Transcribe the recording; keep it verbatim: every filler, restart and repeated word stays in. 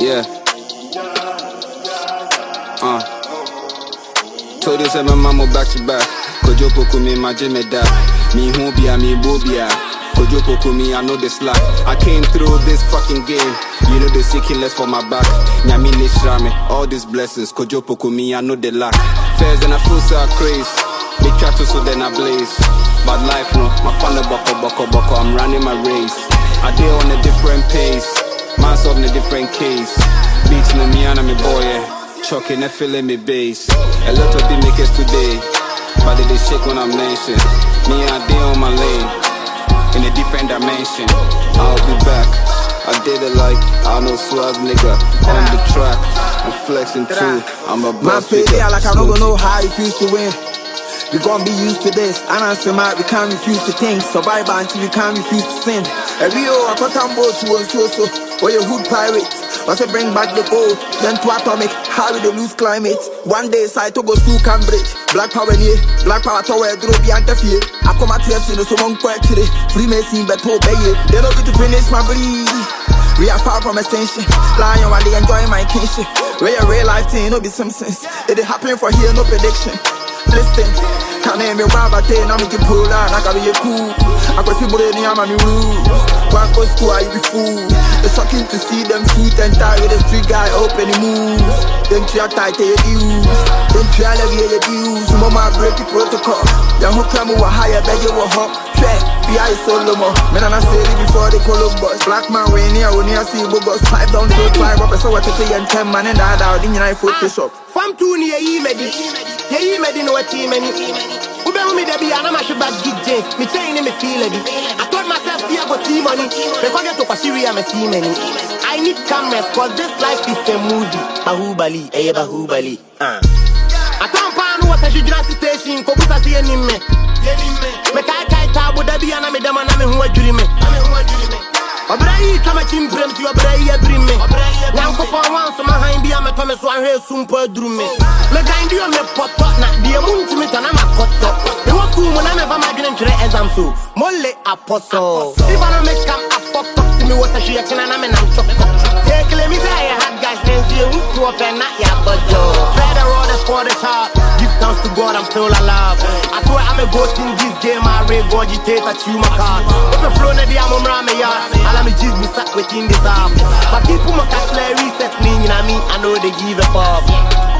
Yeah. Uh. Told you say my mama back to back. Kojo poku me imagine me da. Me hobia, me bobia. Kojo poku me, I know the slack. I came through this fucking game. You know the seeking less for my back. Nyami nishrame, all these blessings. Kojo poku me, I know the lack. Fairs and I feel so crazy. Big chat so then I blaze. But life no, my father boko boko boko. I'm running my race. I deal on a different pace. Man's on a different case. Beats no me and me boy. Chucking and feeling me bass. A lot of the makers today, but they shake when I mention. Me and they on my lane, in a different dimension. I'll be back. I did it like I know Swaz nigga on the track. I'm flexing too. I'm a boss. Man, play like I don't know how it feels to win. We gon' be used to this. And answer my, we can't refuse to think. Survive until we can't refuse to sin. Every year I put on board to one so so. For your hood pirates. Once we bring back the gold, then to atomic, how we the lose climate. One day side to go to Cambridge. Black power near, black power tower, grow beyond the fear. I come at you, so someone quite today. Freemason, but obey it. They don't get to finish my breed. We are far from extinction. Lying while they enjoy my kinship. Where a real life thing, no be some sense. It happen for here, no prediction. Listen, can't name me one, but then I'm making pull out. I gotta be cool. I got people in the arm and rules. One goes to I be fool. It's shocking to see them suit and tie with the street guy open the moves. Then try tight to your views. Then try to get your views. Mama break the protocol. Then hook them over higher, beg you were hot. Check, be I Solomon. Men and I say it before the Columbus. Black man when here, when you see bubbles. Pipe down to climb up. So what to say and ten man and that out in your Photoshop. From two near ye medi. Yeah, ye medi no team any. Who be me there be an amateur bad gig James. Me chain me feel it. I told myself see I got team money. Before I get to Syria me see many. I need cameras cause this life is a movie. Bahubali, eh Bahubali. Uh. I can't find what I should just station. Kobusa see any me. Me kai kai tabu da be an me dem na me hu adwiri me. Obrai kama chimbrem ti obrai adwiri me. Nyanko for once my hand be am to me so ahwe sumpa aduru me. Me gan di o me poto na di emu ntimi to na makoto. Me wo ku mu na me ba madwene ntwere exam so. Mole apostle. If I don't make come a fuck up to me what I should can na me na chop. Take let me say I had guys then see who to open na ya bojo. Try the road for the top. Give thanks to God I'm still alive. I swear I'm a goat in this game. I read Gorgitate at you my card. If the flow na di am mra me ya. Ala me just be sat within this app. But people my cat reset me, you know me, I know they give a fuck.